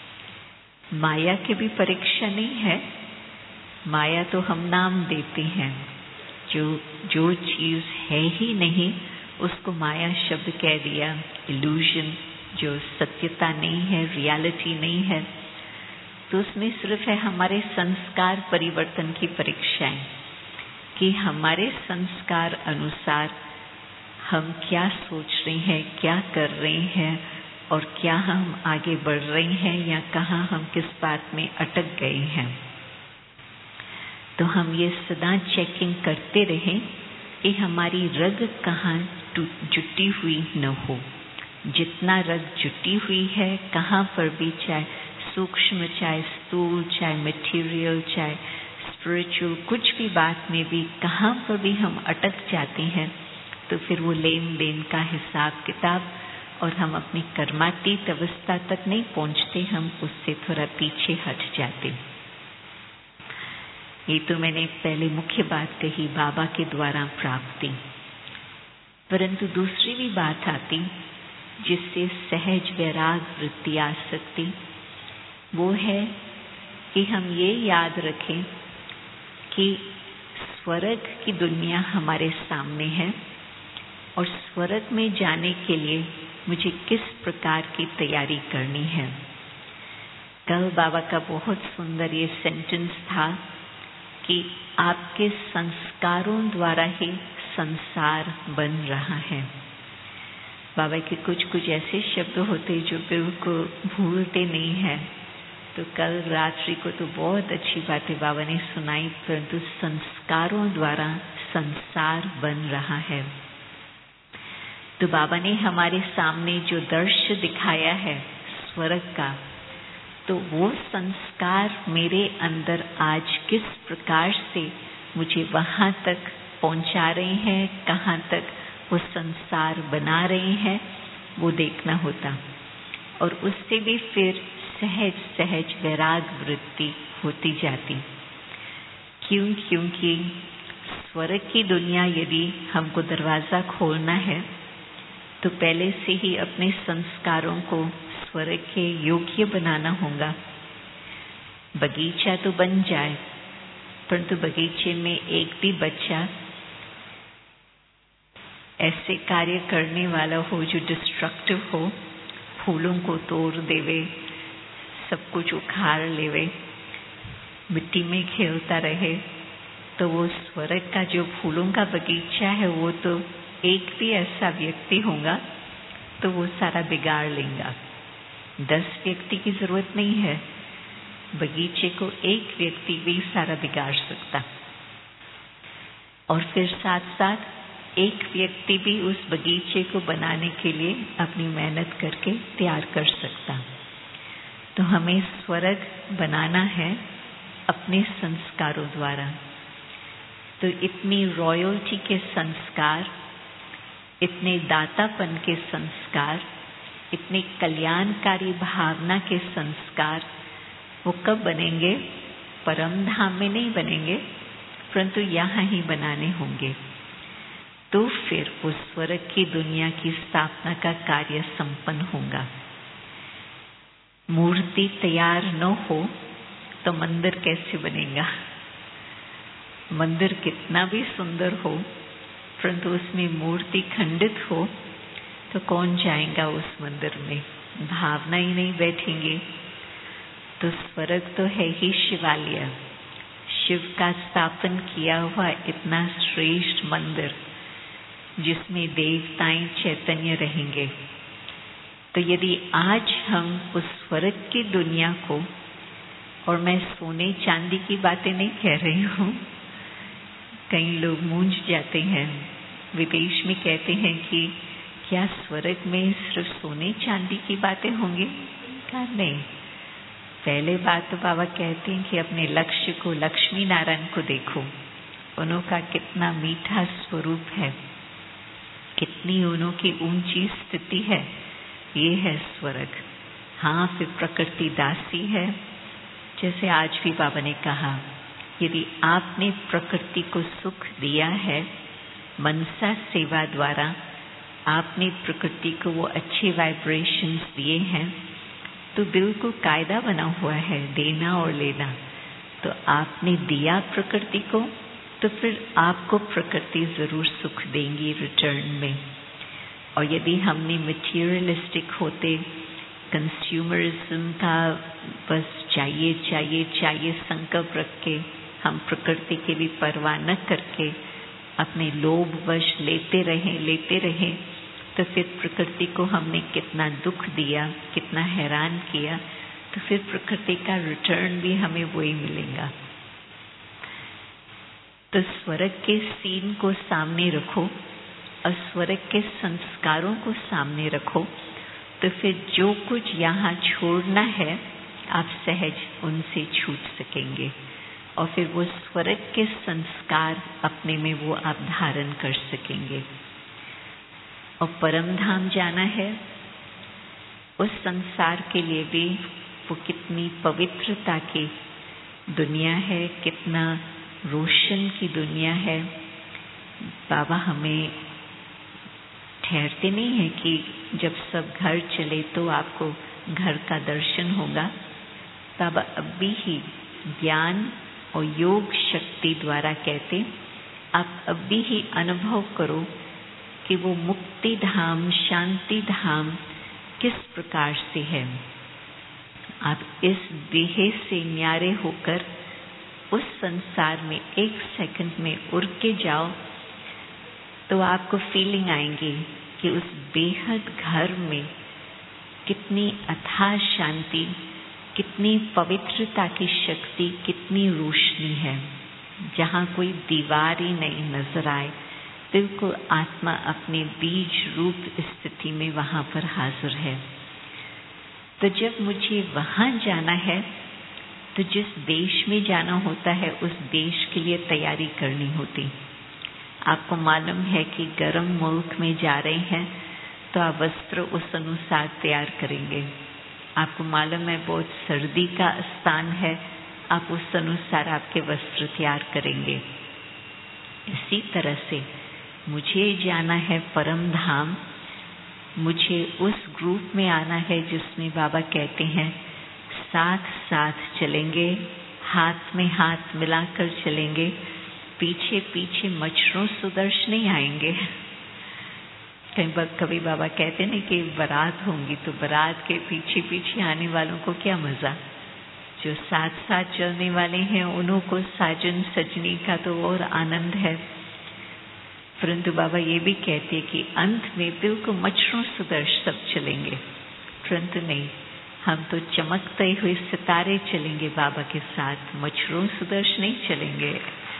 माया की भी परीक्षा नहीं है, माया तो हम नाम देते हैं, जो जो चीज है ही नहीं उसको माया शब्द कह दिया, इल्यूजन, जो सत्यता नहीं है, रियलिटी नहीं है। तो उसमें सिर्फ है हमारे संस्कार परिवर्तन की परीक्षाएं कि हमारे संस्कार अनुसार हम क्या सोच रहे हैं, क्या कर रहे हैं, और क्या हम आगे बढ़ रहे हैं या कहाँ हम किस बात में अटक गए हैं। तो हम ये सदा चेकिंग करते रहें कि हमारी रग कहाँ जुटी हुई न हो। जितना रग जुटी हुई है कहाँ पर भी, चाहे सूक्ष्म, चाहे स्थूल, चाहे मटेरियल, चाहे स्पिरिचुअल, कुछ भी बात में भी कहाँ पर भी हम अटक जाते हैं, तो फिर वो लेन देन का हिसाब किताब, और हम अपनी कर्मातीत अवस्था तक नहीं पहुंचते, हम उससे थोड़ा पीछे हट जाते। ये तो मैंने पहले मुख्य बात कही, बाबा के द्वारा प्राप्ति। परंतु दूसरी भी बात आती जिससे सहज वैराग वृत्ति आ सकती, वो है कि हम ये याद रखें कि स्वर्ग की दुनिया हमारे सामने है, और स्वर्ग में जाने के लिए मुझे किस प्रकार की तैयारी करनी है। कल बाबा का बहुत सुंदर ये सेंटेंस था कि आपके संस्कारों द्वारा ही संसार बन रहा है। बाबा के कुछ कुछ ऐसे शब्द होते जो बिल्कुल भूलते नहीं हैं। तो कल रात्रि को तो बहुत अच्छी बातें बाबा ने सुनाई, परंतु संस्कारों द्वारा संसार बन रहा है। तो बाबा ने हमारे सामने जो दृश्य दिखाया है स्वर्ग का, तो वो संस्कार मेरे अंदर आज किस प्रकार से मुझे वहाँ तक पहुँचा रहे हैं, कहाँ तक वो संसार बना रहे हैं, वो देखना होता। और उससे भी फिर सहज सहज वैराग वृत्ति होती जाती। क्यों? क्योंकि स्वर्ग की दुनिया यदि हमको दरवाज़ा खोलना है तो पहले से ही अपने संस्कारों को स्वर्ग के योग्य बनाना होगा। बगीचा तो बन जाए, परंतु बगीचे में एक भी बच्चा ऐसे कार्य करने वाला हो जो डिस्ट्रक्टिव हो, फूलों को तोड़ देवे, सब कुछ उखाड़ लेवे, मिट्टी में खेलता रहे तो वो स्वर्ग का जो फूलों का बगीचा है वो तो एक भी ऐसा व्यक्ति होगा तो वो सारा बिगाड़ लेगा। दस व्यक्ति की जरूरत नहीं है, बगीचे को एक व्यक्ति भी सारा बिगाड़ सकता, और फिर साथ साथ एक व्यक्ति भी उस बगीचे को बनाने के लिए अपनी मेहनत करके तैयार कर सकता। तो हमें स्वर्ग बनाना है अपने संस्कारों द्वारा। तो इतनी रॉयल्टी के संस्कार, इतने दातापन के संस्कार, इतने कल्याणकारी भावना के संस्कार वो कब बनेंगे? परम धाम में नहीं बनेंगे, परंतु यहाँ ही बनाने होंगे। तो फिर उस स्वर्ग की दुनिया की स्थापना का कार्य संपन्न होगा। मूर्ति तैयार न हो तो मंदिर कैसे बनेगा? मंदिर कितना भी सुंदर हो, परंतु उसमें मूर्ति खंडित हो तो कौन जाएगा उस मंदिर में? भावना ही नहीं बैठेंगे। तो स्वर्ग तो है ही शिवालय, शिव का स्थापन किया हुआ इतना श्रेष्ठ मंदिर जिसमें देवताएं चैतन्य रहेंगे। तो यदि आज हम उस स्वर्ग की दुनिया को, और मैं सोने चांदी की बातें नहीं कह रही हूँ, कई लोग मूंझ जाते हैं, विदेश में कहते हैं कि क्या स्वर्ग में सिर्फ सोने चांदी की बातें होंगी? क्या नहीं। पहले बात तो बाबा कहते हैं कि अपने लक्ष्य को, लक्ष्मी नारायण को देखो, उनका कितना मीठा स्वरूप है, कितनी उनकी ऊंची स्थिति है, ये है स्वर्ग। हाँ, फिर प्रकृति दासी है, जैसे आज भी बाबा ने कहा, यदि आपने प्रकृति को सुख दिया है मनसा सेवा द्वारा, आपने प्रकृति को वो अच्छे वाइब्रेशंस दिए हैं, तो बिल्कुल कायदा बना हुआ है देना और लेना। तो आपने दिया प्रकृति को, तो फिर आपको प्रकृति जरूर सुख देंगी रिटर्न में। और यदि हमने मटेरियलिस्टिक होते, कंज्यूमरिज्म का बस चाहिए चाहिए चाहिए संकल्प रख के, हम प्रकृति की भी परवाह न करके अपने लोभ वश लेते रहे लेते रहे तो फिर प्रकृति को हमने कितना दुख दिया, कितना हैरान किया, तो फिर प्रकृति का रिटर्न भी हमें वही मिलेगा। तो स्वर्ग के सीन को सामने रखो और स्वर्ग के संस्कारों को सामने रखो, तो फिर जो कुछ यहाँ छोड़ना है आप सहज उनसे छूट सकेंगे, और फिर वो स्वर्ग के संस्कार अपने में वो आप धारण कर सकेंगे। और परम धाम जाना है, उस संसार के लिए भी वो कितनी पवित्रता की दुनिया है, कितना रोशन की दुनिया है। बाबा हमें ठहरते नहीं है कि जब सब घर चले तो आपको घर का दर्शन होगा। बाबा अभी ही ज्ञान और योग शक्ति द्वारा कहते, आप अभी ही अनुभव करो कि वो मुक्ति धाम, शांति धाम किस प्रकार से है। आप इस देह से न्यारे होकर उस संसार में एक सेकंड में उड़ के जाओ तो आपको फीलिंग आएंगी कि उस बेहद घर में कितनी अथाह शांति, कितनी पवित्रता की शक्ति, कितनी रोशनी है, जहाँ कोई दीवार ही नहीं नजर आए, बिल्कुल आत्मा अपने बीज रूप स्थिति में वहाँ पर हाजिर है। तो जब मुझे वहाँ जाना है तो जिस देश में जाना होता है उस देश के लिए तैयारी करनी होती। आपको मालूम है कि गर्म मुल्क में जा रहे हैं तो आप वस्त्र उस अनुसार तैयार करेंगे। आपको मालूम है बहुत सर्दी का स्थान है, आप उस अनुसार आपके वस्त्र तैयार करेंगे। इसी तरह से मुझे जाना है परम धाम, मुझे उस ग्रुप में आना है जिसमें बाबा कहते हैं साथ साथ चलेंगे, हाथ में हाथ मिलाकर चलेंगे, पीछे पीछे मच्छरों सुदर्श नहीं आएंगे। कई बार कभी बाबा कहते हैं कि बारात होंगी तो बारात के पीछे पीछे आने वालों को क्या मजा, जो साथ साथ चलने वाले हैं उन्हों को साजन सजनी का तो और आनंद है, परंतु बाबा ये भी कहते कि अंत में बिल्कुल मच्छरों सुदर्श सब चलेंगे, परंतु नहीं, हम तो चमकते हुए सितारे चलेंगे बाबा के साथ, मच्छरों सुदर्श नहीं चलेंगे।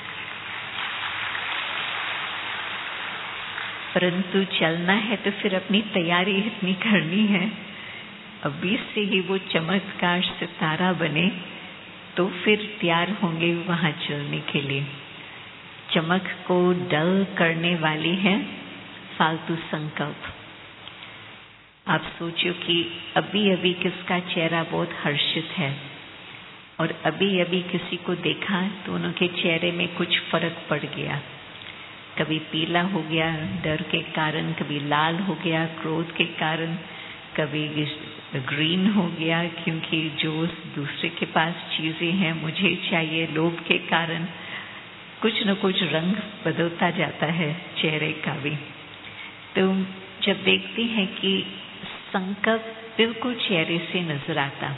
परंतु चलना है तो फिर अपनी तैयारी इतनी करनी है, अभी से ही वो चमत्कार सितारा बने तो फिर तैयार होंगे वहां चलने के लिए। चमक को डल करने वाली है फालतू संकल्प। आप सोचो कि अभी अभी किसका चेहरा बहुत हर्षित है और अभी अभी किसी को देखा तो उनके चेहरे में कुछ फर्क पड़ गया, कभी पीला हो गया डर के कारण, कभी लाल हो गया क्रोध के कारण, कभी ग्रीन हो गया क्योंकि जो दूसरे के पास चीजें हैं मुझे चाहिए लोभ के कारण, कुछ न कुछ रंग बदलता जाता है चेहरे का भी। तो जब देखते हैं कि संकल्प बिल्कुल चेहरे से नजर आता,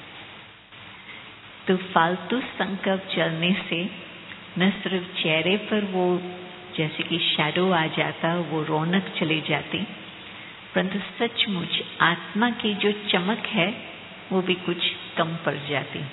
तो फालतू संकल्प चलने से न सिर्फ चेहरे पर वो जैसे कि शैडो आ जाता, वो रौनक चली जाती, परंतु सचमुच आत्मा की जो चमक है वो भी कुछ कम पड़ जाती।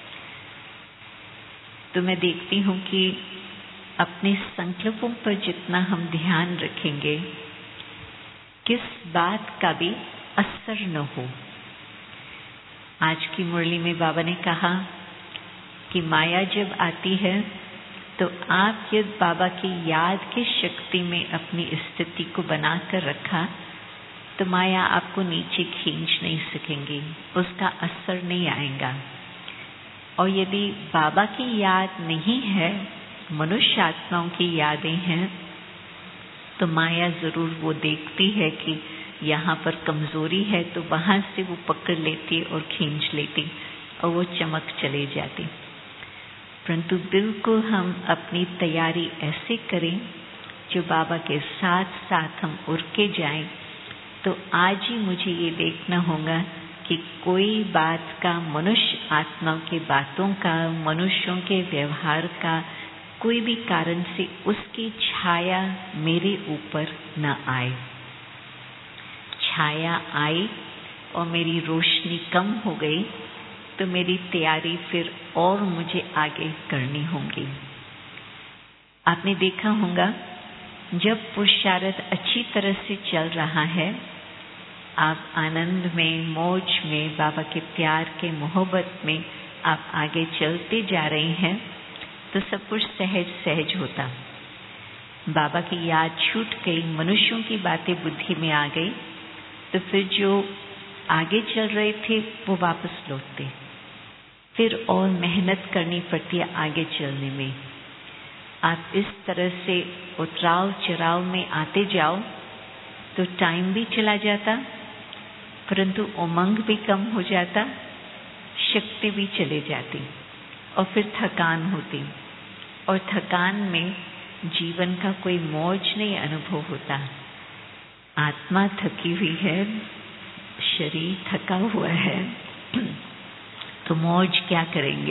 तो मैं देखती हूँ कि अपने संकल्पों पर जितना हम ध्यान रखेंगे, किस बात का भी असर न हो। आज की मुरली में बाबा ने कहा कि माया जब आती है तो आप यदि बाबा की याद की शक्ति में अपनी स्थिति को बनाकर रखा तो माया आपको नीचे खींच नहीं सकेंगी, उसका असर नहीं आएगा। और यदि बाबा की याद नहीं है, मनुष्य आत्माओं की यादें हैं, तो माया जरूर वो देखती है कि यहाँ पर कमजोरी है तो वहां से वो पकड़ लेती और खींच लेती और वो चमक चले जाती। परंतु बिल्कुल हम अपनी तैयारी ऐसे करें जो बाबा के साथ साथ हम उड़ के जाएं। तो आज ही मुझे ये देखना होगा कि कोई बात का, मनुष्य आत्माओं की बातों का, मनुष्यों के व्यवहार का कोई भी कारण से उसकी छाया मेरे ऊपर न आए। छाया आई और मेरी रोशनी कम हो गई तो मेरी तैयारी फिर और मुझे आगे करनी होगी। आपने देखा होगा जब पुरुषार्थ अच्छी तरह से चल रहा है, आप आनंद में, मौज में, बाबा के प्यार के मोहब्बत में आप आगे चलते जा रहे हैं तो सब कुछ सहज सहज होता। बाबा की याद छूट गई, मनुष्यों की बातें बुद्धि में आ गई तो फिर जो आगे चल रहे थे वो वापस लौटते, फिर और मेहनत करनी पड़ती है आगे चलने में। आप इस तरह से उतराव चढ़ाव में आते जाओ तो टाइम भी चला जाता, परंतु उमंग भी कम हो जाता, शक्ति भी चली जाती और फिर थकान होती, और थकान में जीवन का कोई मौज नहीं अनुभव होता। आत्मा थकी हुई है, शरीर थका हुआ है तो मौज क्या करेंगे।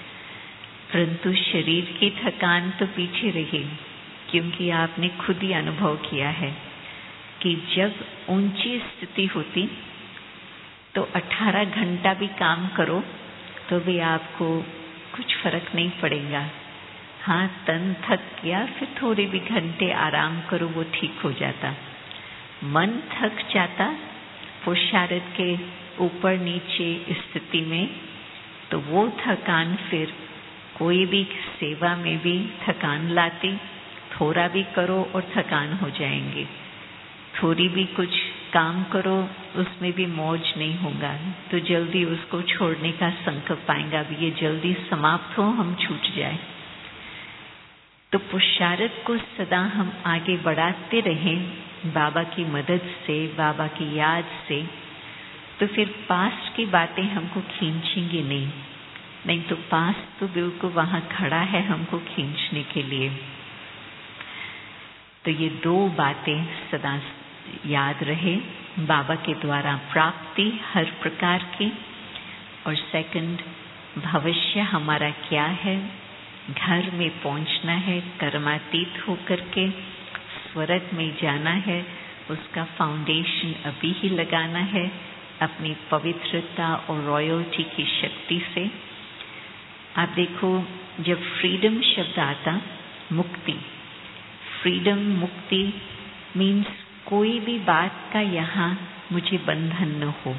परंतु शरीर की थकान तो पीछे रही, क्योंकि आपने खुद ही अनुभव किया है कि जब ऊंची स्थिति होती तो अठारह घंटा भी काम करो तो भी आपको कुछ फर्क नहीं पड़ेगा। हाँ, तन थक गया, फिर थोड़े भी घंटे आराम करो, वो ठीक हो जाता। मन थक जाता पुरुषार्थ के ऊपर नीचे स्थिति में, तो वो थकान फिर कोई भी सेवा में भी थकान लाती। थोड़ा भी करो और थकान हो जाएंगे, थोड़ी भी कुछ काम करो उसमें भी मौज नहीं होगा, तो जल्दी उसको छोड़ने का संकल्प आएगा, अब ये जल्दी समाप्त हो, हम छूट जाए। तो पुरुषार्थ को सदा हम आगे बढ़ाते रहें बाबा की मदद से, बाबा की याद से, तो फिर पास्ट की बातें हमको खींचेंगी नहीं, नहीं तो पास्ट तो बिल्कुल वहां खड़ा है हमको खींचने के लिए। तो ये दो बातें सदा याद रहे, बाबा के द्वारा प्राप्ति हर प्रकार की, और सेकंड भविष्य हमारा क्या है, घर में पहुंचना है, कर्मातीत होकर के स्वर्ग में जाना है, उसका फाउंडेशन अभी ही लगाना है अपनी पवित्रता और रॉयल्टी की शक्ति से। आप देखो, जब फ्रीडम शब्द आता, मुक्ति, फ्रीडम, मुक्ति मीन्स कोई भी बात का यहाँ मुझे बंधन न हो।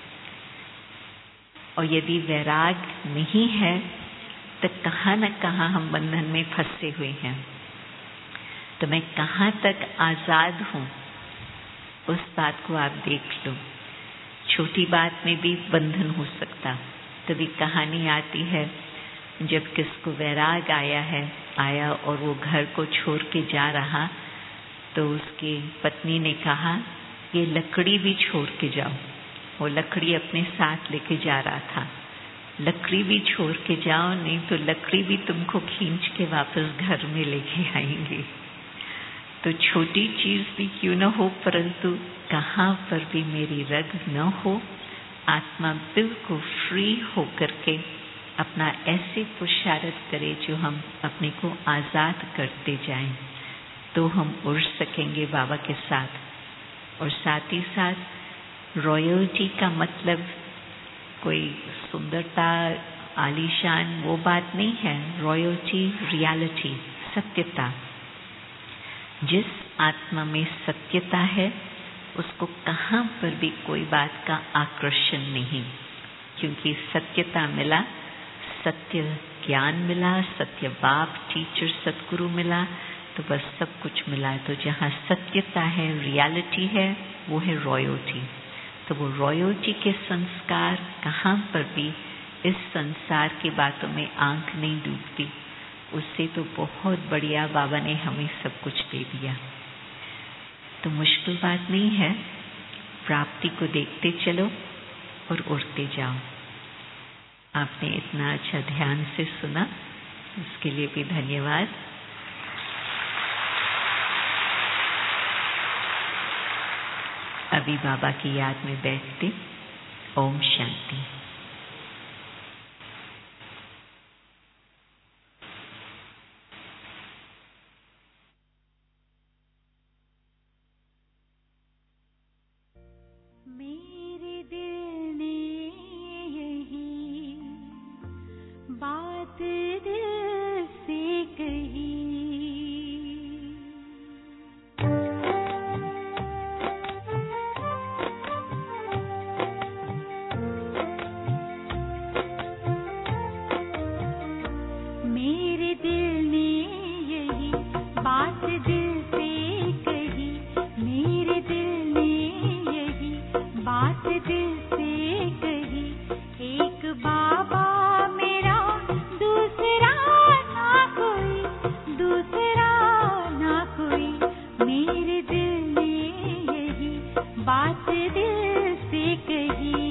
और यदि वैराग नहीं है तो कहाँ न कहाँ हम बंधन में फंसे हुए हैं। तो मैं कहाँ तक आजाद हूँ, उस बात को आप देख लो। छोटी बात में भी बंधन हो सकता। तभी कहानी आती है, जब किसको वैराग आया है आया और वो घर को छोड़ के जा रहा, तो उसकी पत्नी ने कहा, ये लकड़ी भी छोड़ के जाओ। वो लकड़ी अपने साथ लेके जा रहा था। लकड़ी भी छोड़ के जाओ, नहीं तो लकड़ी भी तुमको खींच के वापस घर में लेके आएंगे। तो छोटी चीज भी क्यों न हो, परंतु कहाँ पर भी मेरी रग न हो। आत्मा बिल्कुल फ्री होकर के अपना ऐसे पुरुषार्थ करे जो हम अपने को आजाद करते जाएं, तो हम उड़ सकेंगे बाबा के साथ। और साथ ही साथ रॉयल्टी का मतलब कोई सुंदरता, आलीशान, वो बात नहीं है। रॉयल्टी रियलिटी, सत्यता। जिस आत्मा में सत्यता है उसको कहाँ पर भी कोई बात का आकर्षण नहीं, क्योंकि सत्यता मिला, सत्य ज्ञान मिला, सत्य बाप, टीचर, सतगुरु मिला, तो बस सब कुछ मिला। तो जहाँ सत्यता है, रियलिटी है, वो है रॉयल्टी। तो वो रॉयल्टी के संस्कार कहाँ पर भी इस संसार की बातों में आंख नहीं डूबती। उससे तो बहुत बढ़िया बाबा ने हमें सब कुछ दे दिया। तो मुश्किल बात नहीं है, प्राप्ति को देखते चलो और उड़ते जाओ। आपने इतना अच्छा ध्यान से सुना, उसके लिए भी धन्यवाद। अभी बाबा की याद में बैठते। ओम शांति। मेरे दिल ने यही बात दिल से कही, मेरे दिल ने यही बात दिल से कही, मेरे दिल ने यही बात दिल से कही। एक बाबा मेरा, दूसरा ना कोई, दूसरा ना कोई, मेरे दिल ने यही बात दिल से कही।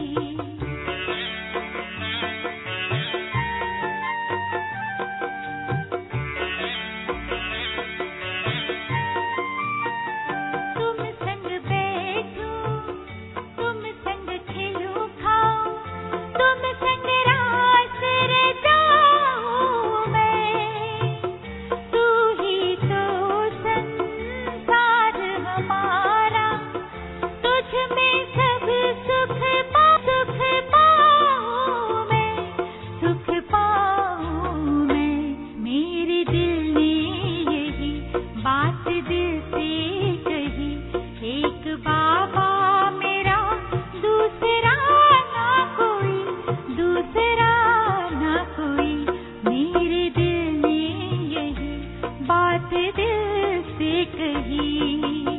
तुम संग बैठूं, तुम संग खिलूं खाऊं, तुम संग रास रचाऊं मैं, तू ही तो संसार हमारा, तुझ में सब सुख पा, सुख पाऊं मैं, सुख पाऊं मैं। मेरे दिल ने यही बात दिल से कही। एक बाबा मेरा, दूसरा ना कोई, दूसरा ना कोई, मेरे दिल ने यही बात दिल से कही।